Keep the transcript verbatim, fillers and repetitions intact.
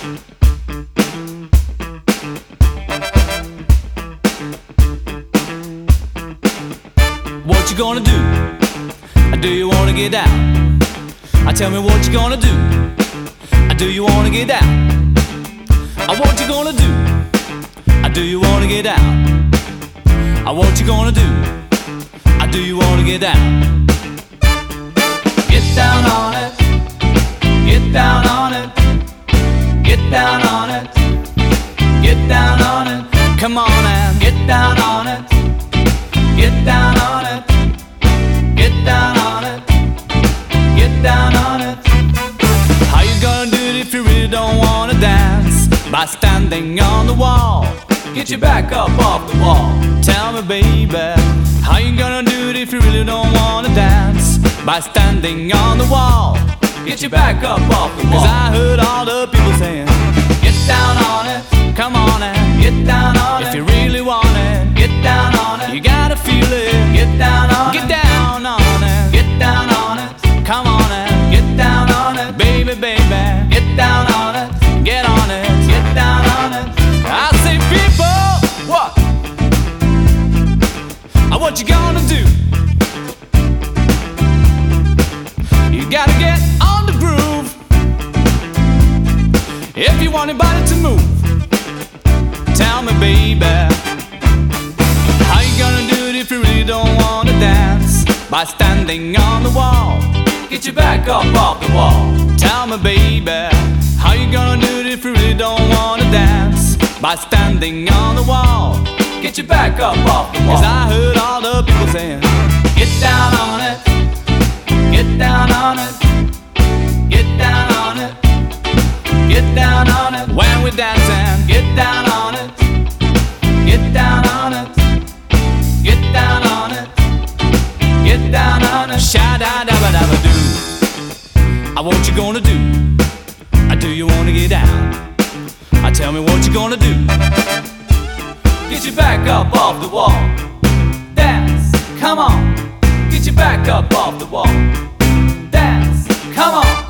What you gonna do? Do you wanna get down? I tell me what you gonna do. Do you wanna get down? What you gonna do? Do you wanna get down? What you gonna do? Do you wanna get down? Get down on it. Get down on it. Get down on it. Get down on it. Come on and get down on it. Get down on it. Get down on it. Get down on it. How you gonna do it if you really don't wanna dance? By standing on the wall. Get your back up off the wall. Tell me, baby, how you gonna do it if you really don't wanna dance? By standing on the wall. Get your back up off the wall. 'Cause I heard all the people saying, get down on it. Come on and get down on it. If you really want it, get down on it. You gotta feel it. Get down on it. Get down on it. Get down on it. Come on and get down on it. Baby, baby, get down on it. Get on it. Get down on it. I say, people, what? What you gonna do? You gotta get on the groove if you want your body to move. Tell me, baby, how you gonna do it if you really don't wanna dance? By standing on the wall. Get your back up off the wall. Tell me, baby, how you gonna do it if you really don't wanna dance? By standing on the wall. Get your back up off the wall. 'Cause I heard all the people saying, get down on it. Get down on it. Get down on it. Get down on it. When we're dancing, get down on it. Get down on it. Get down on it. Get down on it. Sha-da-da-ba-da-ba-doo. What you gonna do? Do you wanna get down? Tell me what you gonna do. Get your back up off the wall. Dance, come on. Get your back up off the wall. Dance, come on.